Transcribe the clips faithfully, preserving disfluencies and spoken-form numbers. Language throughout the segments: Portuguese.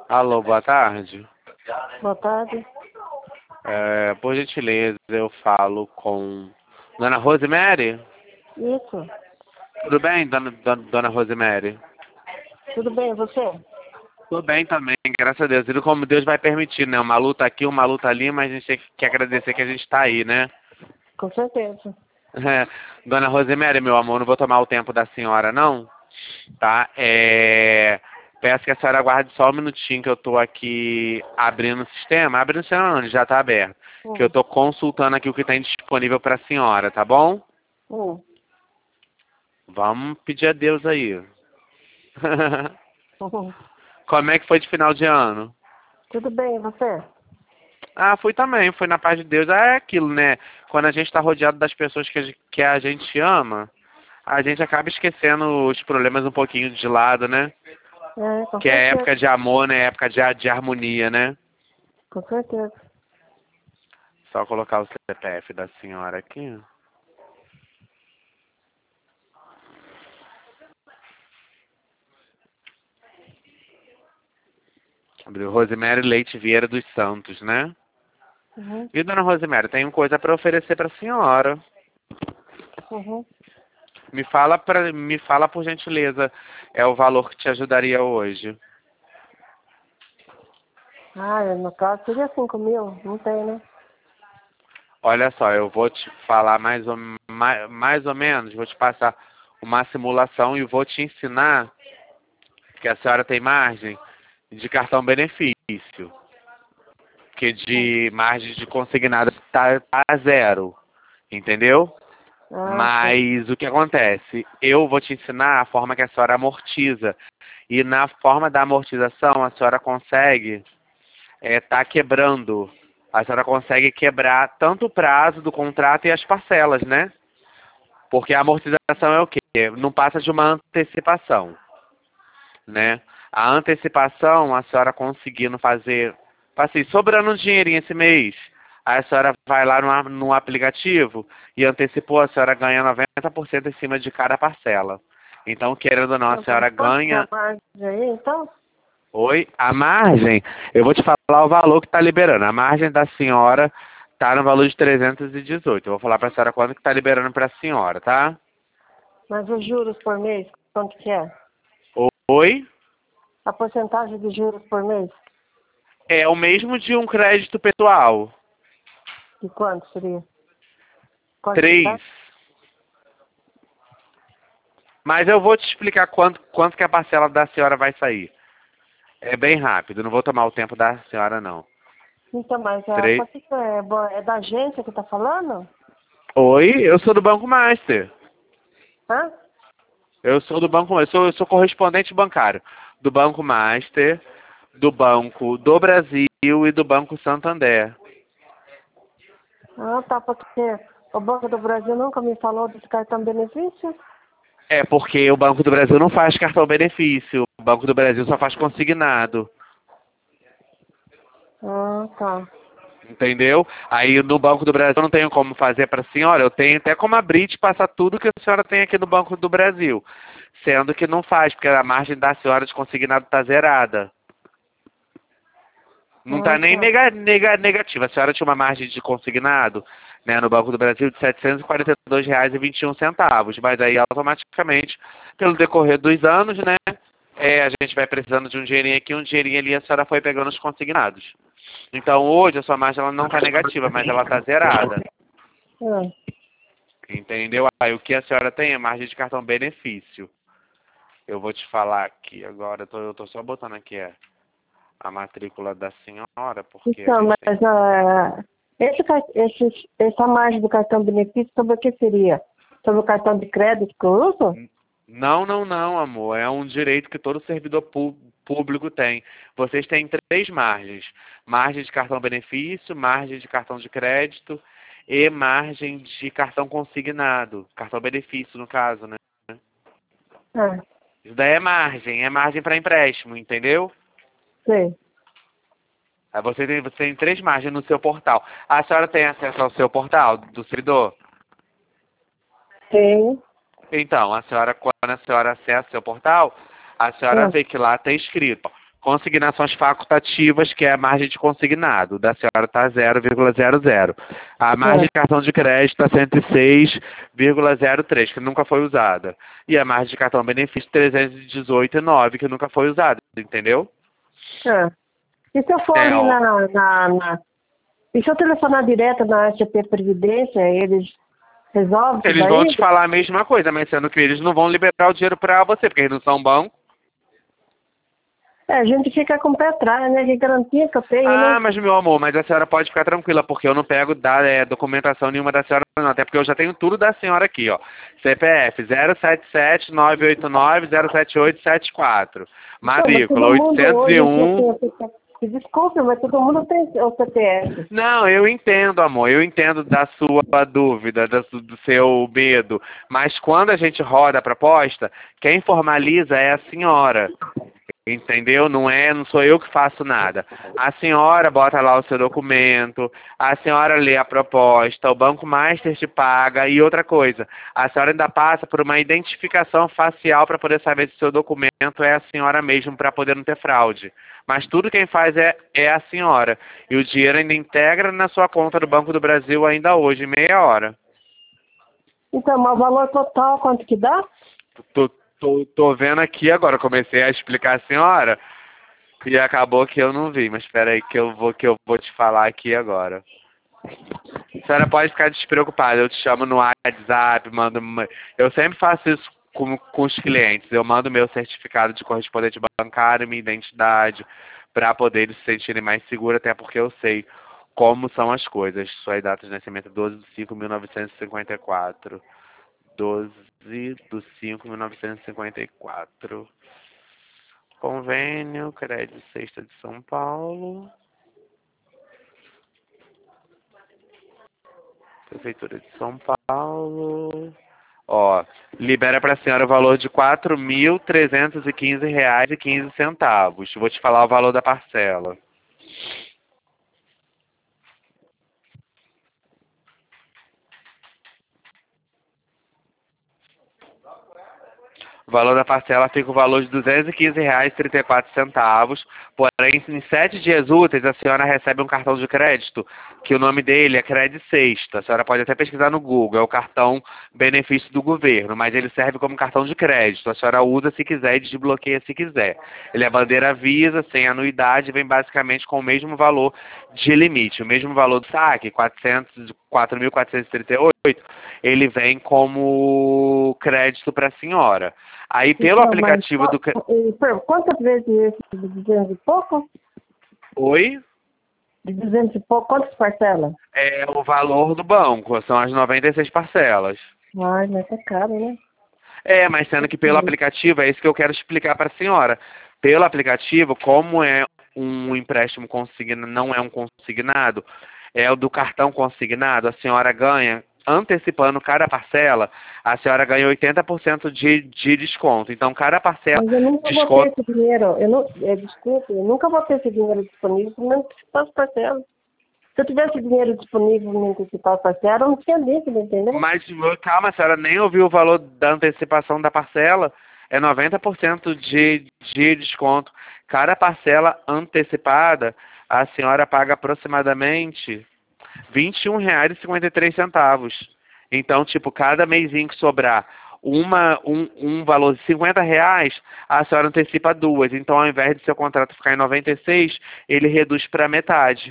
Alô, boa tarde. Boa tarde. É, por gentileza, eu falo com Dona Rosemary? Isso. Tudo bem, Dona, Dona, Dona Rosemary? Tudo bem, você? Tudo bem também, graças a Deus. E como Deus vai permitir, né? Uma luta aqui, uma luta ali, mas a gente tem que agradecer que a gente está aí, né? Com certeza. É, Dona Rosemary, meu amor, não vou tomar o tempo da senhora, não, tá? É, peço que a senhora aguarde só um minutinho que eu tô aqui abrindo o sistema. Abrindo o sistema não, ele já tá aberto. Que eu Hum. tô consultando aqui o que tem disponível pra senhora, tá bom? Hum. Vamos pedir a Deus aí. Uhum. Como é que foi de final de ano? Tudo bem, e você? Ah, fui também, foi na paz de Deus. Ah, é aquilo, né? Quando a gente tá rodeado das pessoas que a gente, que a gente ama, a gente acaba esquecendo os problemas um pouquinho de lado, né? É, com Que é certeza. época de amor, né? Época de, de harmonia, né? Com certeza. Só colocar o C P F da senhora aqui. Abriu Rosemary Leite Vieira dos Santos, né? Uhum. E, dona Rosemary, tenho coisa para oferecer para a senhora. Uhum. Me fala, pra, me fala, por gentileza, é o valor que te ajudaria hoje. Ah, no caso seria cinco mil. Não tem, né? Olha só, eu vou te falar mais ou, mais, mais ou menos, vou te passar uma simulação e vou te ensinar que a senhora tem margem de cartão benefício. Que Hum. de margem de consignado tá, tá zero, entendeu? Ah, sim. Mas o que acontece? Eu vou te ensinar a forma que a senhora amortiza. E na forma da amortização, a senhora consegue é, tá quebrando. A senhora consegue quebrar tanto o prazo do contrato e as parcelas, né? Porque a amortização é o quê? Não passa de uma antecipação, né? A antecipação, a senhora conseguindo fazer, assim, sobrando um dinheirinho esse mês, aí a senhora vai lá no, no aplicativo e antecipou, a senhora ganha noventa por cento em cima de cada parcela. Então, querendo ou não, a Tá bom. senhora Quanto que é a ganha. margem aí, então? Oi? A margem, eu vou te falar o valor que está liberando. A margem da senhora está no valor de trezentos e dezoito. Eu vou falar para a senhora quanto que está liberando para a senhora, tá? Mas os juros por mês, quanto que é? Oi? A porcentagem de juros por mês? É o mesmo de um crédito pessoal. De quanto seria? Quanto que Três. tá? Mas eu vou te explicar quanto, quanto que a parcela da senhora vai sair. É bem rápido, não vou tomar o tempo da senhora, não. Então, mas é, Três. quanto que é? Bo- É da agência que tá falando? Oi, eu sou do Banco Master. Hã? Eu sou do Banco, eu sou, eu sou correspondente bancário do Banco Master, do Banco do Brasil e do Banco Santander. Ah, tá, porque o Banco do Brasil nunca me falou desse cartão benefício. É porque o Banco do Brasil não faz cartão benefício, o Banco do Brasil só faz consignado. Ah, tá. Entendeu? Aí no Banco do Brasil eu não tenho como fazer para a senhora, eu tenho até como abrir e te passar tudo que a senhora tem aqui no Banco do Brasil. Sendo que não faz, porque a margem da senhora de consignado está zerada. Não Ah, está nem tá. nega, nega, negativa. A senhora tinha uma margem de consignado, né, no Banco do Brasil de setecentos e quarenta e dois reais e vinte e um centavos. Mas aí automaticamente, pelo decorrer dos anos, né, é, a gente vai precisando de um dinheirinho aqui, um dinheirinho ali, a senhora foi pegando os consignados. Então hoje a sua margem ela não está negativa, mas ela está zerada. É. Entendeu? Aí o que a senhora tem é margem de cartão benefício. Eu vou te falar aqui agora, eu tô, eu tô só botando aqui a, a matrícula da senhora, porque a Então, gente tem. mas ah, esse, car- esse, essa margem do cartão benefício, sobre o que seria? Sobre o cartão de crédito que eu uso? Não, não, não, amor. É um direito que todo servidor pu- público tem. Vocês têm três margens: margem de cartão benefício, margem de cartão de crédito e margem de cartão consignado. Cartão benefício, no caso, né? Ah, Isso daí é margem, é margem para empréstimo, entendeu? sei. Aí você tem, você tem três margens no seu portal. A senhora tem acesso ao seu portal do servidor? Tenho. Então, a senhora, quando a senhora acessa o seu portal, a senhora Ah, vê que lá está escrito, ó, consignações facultativas, que é a margem de consignado. Da senhora está zero vírgula zero zero. A margem É. de cartão de crédito está cento e seis vírgula zero três, que nunca foi usada. E a margem de cartão benefício trezentos e dezoito vírgula nove, que nunca foi usada. Entendeu? É. E se eu for É, ali ó, na, na, na... E se eu telefonar direto na S P Previdência, eles resolvem isso eles vão daí? te falar a mesma coisa, mas sendo que eles não vão liberar o dinheiro para você, porque eles não são banco. É, a gente fica com o pé atrás, né? Que garantia que eu tenho, Ah, né? mas meu amor, mas a senhora pode ficar tranquila, porque eu não pego da, é, documentação nenhuma da senhora, não. Até porque eu já tenho tudo da senhora aqui, ó. C P F zero sete sete nove oito nove zero sete oito sete quatro. Pô, mas Matrícula todo mundo oitocentos e hoje em dia um. tem o C P F. Desculpe, mas todo mundo tem o C P F. Não, eu entendo, amor. Eu entendo da sua dúvida, da su- do seu medo. Mas quando a gente roda a proposta, quem formaliza é a senhora. Entendeu? Não é, não sou eu que faço nada. A senhora bota lá o seu documento, a senhora lê a proposta, o Banco Master te paga e outra coisa, a senhora ainda passa por uma identificação facial para poder saber se o seu documento é a senhora mesmo, para poder não ter fraude. Mas tudo quem faz é, é a senhora. E o dinheiro ainda integra na sua conta do Banco do Brasil ainda hoje, meia hora. Então, mas o valor total, quanto que dá? Tô, tô, tô vendo aqui agora, comecei a explicar a senhora e acabou que eu não vi, mas espera aí que eu vou que eu vou te falar aqui agora. A senhora pode ficar despreocupada, eu te chamo no WhatsApp, mando, eu sempre faço isso com, com os clientes, eu mando meu certificado de correspondente bancário, minha identidade, para poder eles se sentirem mais seguros, até porque eu sei como são as coisas. Sua data de nascimento é doze de cinco de mil novecentos e cinquenta e quatro. doze de cinco de mil novecentos e cinquenta e quatro. Convênio, crédito sexta de São Paulo. Prefeitura de São Paulo. Ó, libera para a senhora o valor de quatro mil trezentos e quinze reais e quinze centavos. Vou te falar o valor da parcela. O valor da parcela fica o valor de duzentos e quinze reais e trinta e quatro centavos. Porém, em sete dias úteis, a senhora recebe um cartão de crédito, que o nome dele é Crédito Sexta. A senhora pode até pesquisar no Google, é o cartão benefício do governo, mas ele serve como cartão de crédito. A senhora usa se quiser e desbloqueia se quiser. Ele é bandeira Visa, sem anuidade, vem basicamente com o mesmo valor de limite. O mesmo valor do saque, quatro mil quatrocentos e trinta e oito, ele vem como crédito para a senhora. Aí pelo Então, mas aplicativo do... cre- e, por quantas vezes esse de duzentos e pouco? Oi? De duzentos e pouco, quantas parcelas? É o valor do banco, são as noventa e seis parcelas. Ai, mas é caro, né? É, mas sendo que pelo aplicativo, é isso que eu quero explicar para a senhora. Pelo aplicativo, como é um empréstimo consignado, não é um consignado, é o do cartão consignado, a senhora ganha, antecipando cada parcela, a senhora ganha oitenta por cento de, de desconto. Então, cada parcela Mas eu nunca vou ter desconto. esse dinheiro. Eu não, é, desculpe, eu nunca vou ter esse dinheiro disponível para me antecipar as parcelas. Se eu tivesse dinheiro disponível para me antecipar as parcelas, eu não tinha dívida, entendeu? Mas, calma, a senhora nem ouviu o valor da antecipação da parcela. É noventa por cento de, de desconto. Cada parcela antecipada, a senhora paga aproximadamente vinte e um reais e cinquenta e três centavos. Então, tipo, cada mêsinho que sobrar uma, um, um valor de cinquenta reais, a senhora antecipa duas. Então, ao invés de seu contrato ficar em noventa e seis, ele reduz para metade.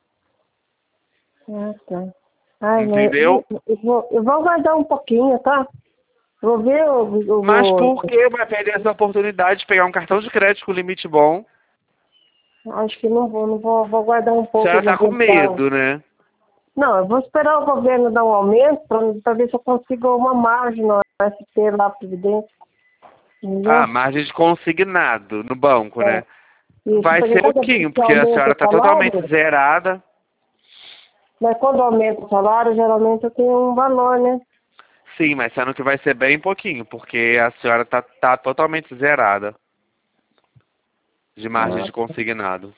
Ah, tá. Ai, mas Entendeu? eu, eu, vou, eu vou aguardar um pouquinho, tá? Vou ver, eu, eu Mas vou... por que vai perder essa oportunidade de pegar um cartão de crédito com limite bom? Acho que não vou, não vou, vou aguardar um A pouco. senhora Eu vou tá com tentar. medo, né? Não, eu vou esperar o governo dar um aumento para ver se eu consigo uma margem no S P lá, Previdência. Entendeu? Ah, margem de consignado no banco, É. né? Isso, Vai porque ser quando pouquinho, você porque a aumenta senhora o tá totalmente salário, zerada. mas quando aumenta o salário, geralmente eu tenho um valor, né? Sim, mas sendo que vai ser bem pouquinho, porque a senhora tá, tá totalmente zerada de margem Ah. de consignado.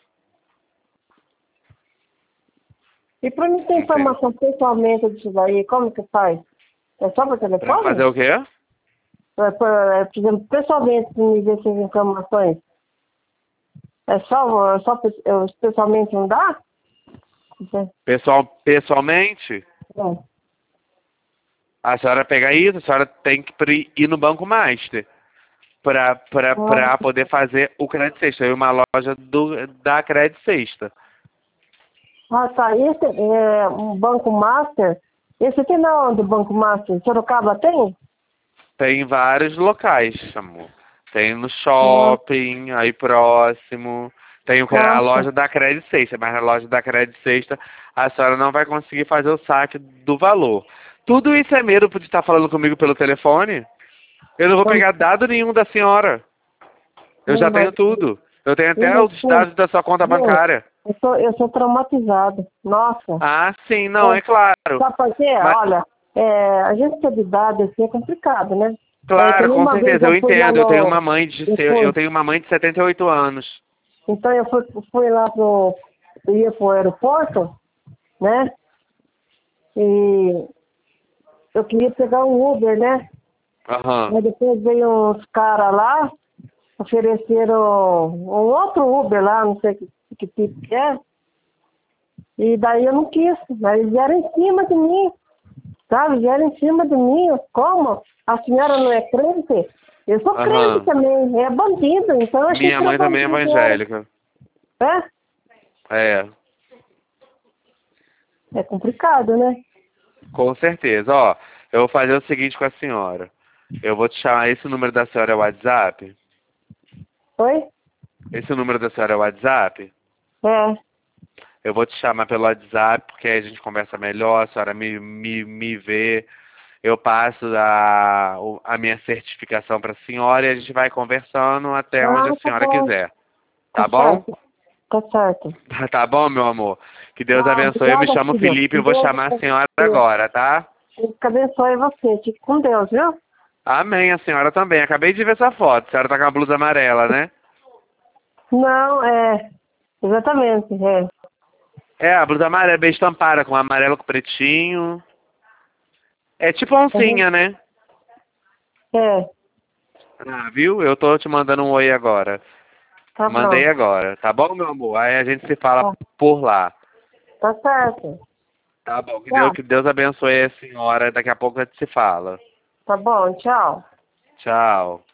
E para mim ter Entende? informação pessoalmente disso daí, como que faz? É só por Pra fazer telefone? o quê? É, por, é, por exemplo, pessoalmente me ver essas informações. É só, é só pe- eu, pessoalmente não dá? Pessoal, pessoalmente, É. a senhora pega isso, a senhora tem que pri- ir no Banco Master para para para Ah, poder fazer o crédito sexta. Tem uma loja do, da crédito sexta. ah, tá. Esse é um Banco Master. Esse aqui na onde, o Banco Master? Sorocaba tem? Tem vários locais, amor. Tem no Ah, shopping, aí próximo. Tem o, cre- a nossa. loja da Crédito Sexta, mas na loja da Crédito Sexta a senhora não vai conseguir fazer o saque do valor. Tudo isso é medo de estar falando comigo pelo telefone? Eu não vou Então, pegar dado nenhum da senhora. Eu já não, tenho mas, tudo. Eu tenho até ainda os assim, dados da sua conta viu? bancária. Eu sou, eu sou traumatizada. Nossa. Ah, sim, não, É, é claro. sabe por quê? Mas, Olha, é, a gente ter de idade assim é complicado, né? É, que claro, nem com uma vez certeza, eu eu fui lá entendo. Eu tenho no. uma mãe de Eu se- eu fui, tenho uma mãe de setenta e oito anos. então eu fui, fui lá pro. Eu ia pro aeroporto, né? E eu queria pegar um Uber, né? Aham. Mas depois veio uns caras lá, ofereceram um outro Uber lá, não sei que, que tipo que é. E daí eu não quis, mas eles vieram em cima de mim, sabe? Vieram em cima de mim. Como? A senhora não é crente? Eu sou crente Aham. também, é bandido, então eu achei Minha que era mãe também é bandido. Era. evangélica. É? É, É complicado, né? com certeza. Ó, eu vou fazer o seguinte com a senhora. Eu vou te chamar, esse número da senhora é o WhatsApp? Oi? Esse número da senhora é o WhatsApp? É. Eu vou te chamar pelo WhatsApp, porque aí a gente conversa melhor, a senhora me, me, me vê. Eu passo a, o- a minha certificação para a senhora e a gente vai conversando até onde a Ah, tá senhora bom. quiser. Tá Tá bom? certo. Tá certo. Tá bom, meu amor? Que Deus Ah, abençoe. Eu me obrigada, chamo filho. Felipe e eu vou Deus, chamar a senhora Deus, agora, tá? Deus abençoe você. Fique com Deus, viu? Amém, a senhora também. Acabei de ver essa foto. A senhora tá com a blusa amarela, né? Não, é. Exatamente, é. É, a blusa amarela, bem estampada, com amarelo com pretinho. É tipo Uhum. oncinha, né? É, Ah, viu? Eu tô te mandando um oi agora. tá Mandei bom. agora. Tá bom, meu amor? Aí a gente se fala Tá, por lá. tá certo. Tá bom. Que Deus, Tá, que Deus abençoe a senhora. Daqui a pouco a gente se fala. tá bom, tchau. Tchau.